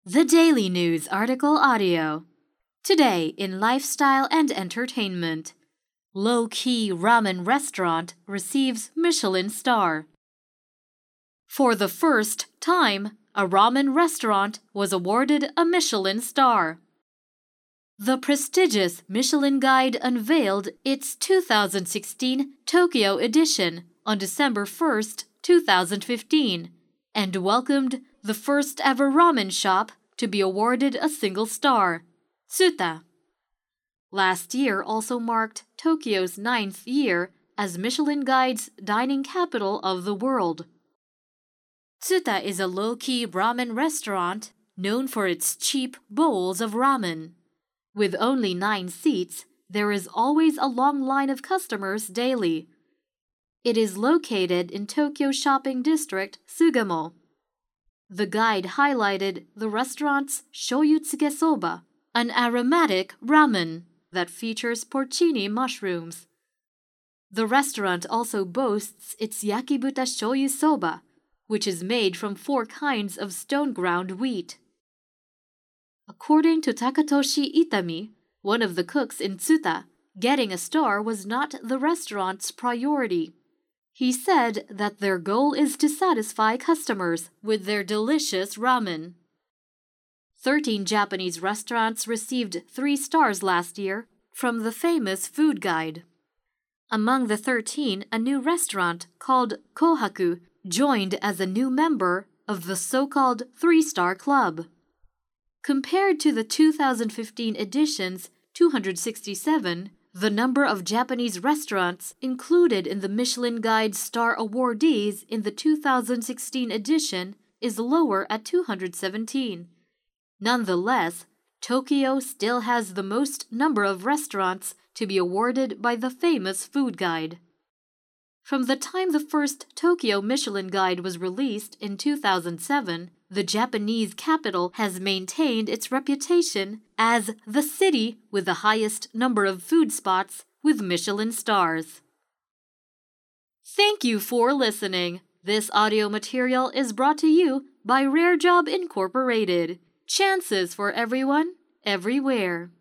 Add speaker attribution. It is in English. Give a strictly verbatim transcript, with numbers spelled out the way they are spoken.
Speaker 1: The Daily News Article Audio. Today in Lifestyle and Entertainment. Low-key ramen restaurant receives Michelin star. For the first time, a ramen restaurant was awarded a Michelin star. The prestigious Michelin Guide unveiled its two thousand sixteen Tokyo edition on December first, two thousand fifteen, and welcomed the first ever ramen shop to be awarded a single star, Tsuta. Last year also marked Tokyo's ninth year as Michelin Guide's dining capital of the world. Tsuta is a low-key ramen restaurant known for its cheap bowls of ramen. With only nine seats, there is always a long line of customers daily. It is located in Tokyo shopping district Sugamo. The guide highlighted the restaurant's shoyutsuge soba, an aromatic ramen that features porcini mushrooms. The restaurant also boasts its yakibuta shoyu soba, which is made from four kinds of stone-ground wheat. According to Takatoshi Itami, one of the cooks in Tsuta, getting a star was not the restaurant's priority. He said that their goal is to satisfy customers with their delicious ramen. Thirteen Japanese restaurants received three stars last year from the famous Food Guide. Among the thirteen, a new restaurant called Kohaku joined as a new member of the so-called three-star club. Compared to the two thousand fifteen edition's two hundred sixty-seven, the number of Japanese restaurants included in the Michelin Guide star awardees in the two thousand sixteen edition is lower at two hundred seventeen. Nonetheless, Tokyo still has the most number of restaurants to be awarded by the famous Food Guide. From the time the first Tokyo Michelin Guide was released in two thousand seven, the Japanese capital has maintained its reputation as the city with the highest number of food spots with Michelin stars. Thank you for listening. This audio material is brought to you by Rare Job Incorporated. Chances for everyone, everywhere.